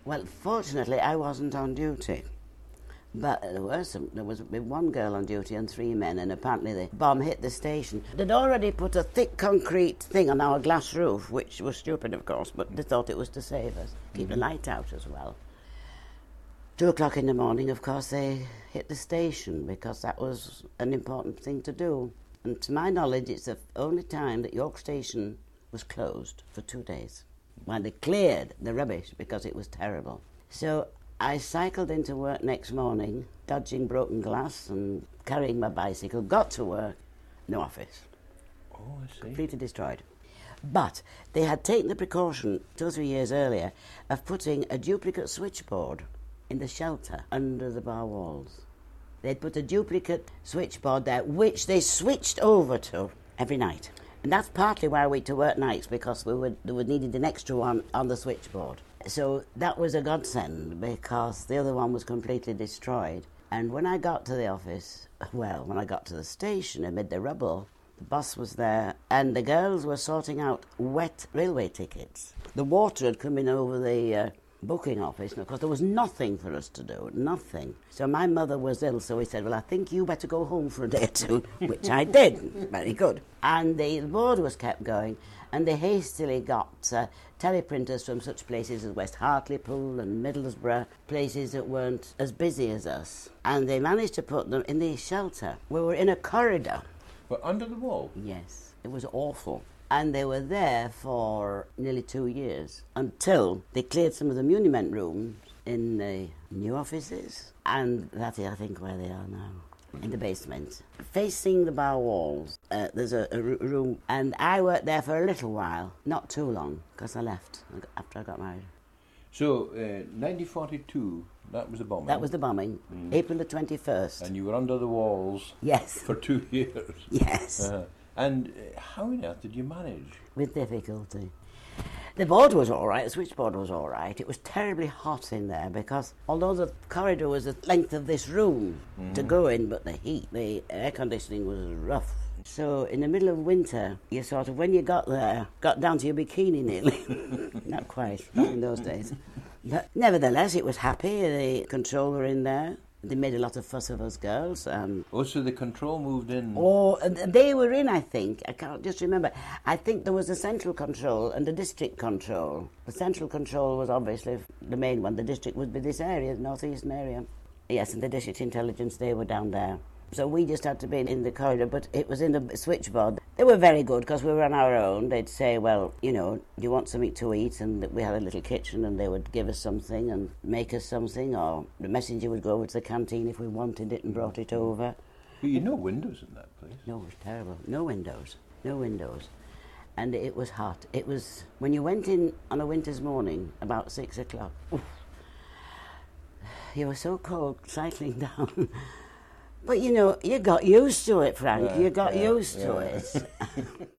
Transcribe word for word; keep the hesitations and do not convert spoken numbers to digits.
Well, fortunately, I wasn't on duty. But there were some, there was one girl on duty and three men, and apparently the bomb hit the station. They'd already put a thick concrete thing on our glass roof, which was stupid, of course, but they thought it was to save us, keep mm-hmm. the light out as well. Two o'clock in the morning, of course, they hit the station, because that was an important thing to do. And to my knowledge, it's the only time that York Station was closed for two days, while they cleared the rubbish, because it was terrible. So I cycled into work next morning, dodging broken glass and carrying my bicycle, got to work, no office. Oh, I see. Completely destroyed. But they had taken the precaution two or three years earlier of putting a duplicate switchboard in the shelter under the bar walls. They'd put a duplicate switchboard there, which they switched over to every night. And that's partly why we had to work nights, because we would, we would needed an extra one on the switchboard. So that was a godsend, because the other one was completely destroyed. And when I got to the office, well, when I got to the station amid the rubble, the boss was there, and the girls were sorting out wet railway tickets. The water had come in over the uh, booking office, and of course there was nothing for us to do, nothing. So my mother was ill, so he said, well, I think you better go home for a day or two, which I did, very good. And the board was kept going, and they hastily got uh, teleprinters from such places as West Hartlepool and Middlesbrough, places that weren't as busy as us. And they managed to put them in the shelter. We were in a corridor. But under the wall? Yes, it was awful. And they were there for nearly two years, until they cleared some of the muniment rooms in the new offices. And that is, I think, where they are now. In the basement, facing the bar walls, uh, there's a, a room, and I worked there for a little while, not too long, because I left after I got married. So, uh, nineteen forty-two, that was the bombing? That was the bombing, mm. April the twenty-first. And you were under the walls? Yes. For two years? Yes. Uh-huh. And uh, how on earth did you manage? With difficulty. The board was all right, the switchboard was all right. It was terribly hot in there, because although the corridor was the length of this room mm-hmm. to go in, but the heat, the air conditioning was rough. So in the middle of winter, you sort of, when you got there, got down to your bikini nearly. Not quite, not in those days. But nevertheless, it was happy. The control were in there. They made a lot of fuss of us girls. Um, oh, so the control moved in? Oh, they were in, I think. I can't just remember. I think there was a central control and a district control. The central control was obviously the main one. The district would be this area, the northeastern area. Yes, and the district intelligence, they were down there. So we just had to be in the corridor, but it was in the switchboard. They were very good, because we were on our own. They'd say, well, you know, do you want something to eat? And we had a little kitchen, and they would give us something and make us something, or the messenger would go over to the canteen if we wanted it and brought it over. But you had no windows in that place? No, it was terrible. No windows. No windows. And it was hot. It was, when you went in on a winter's morning, about six o'clock, oof, you were so cold cycling down. But, you know, you got used to it, Frank. Yeah, you got yeah, used yeah. to it.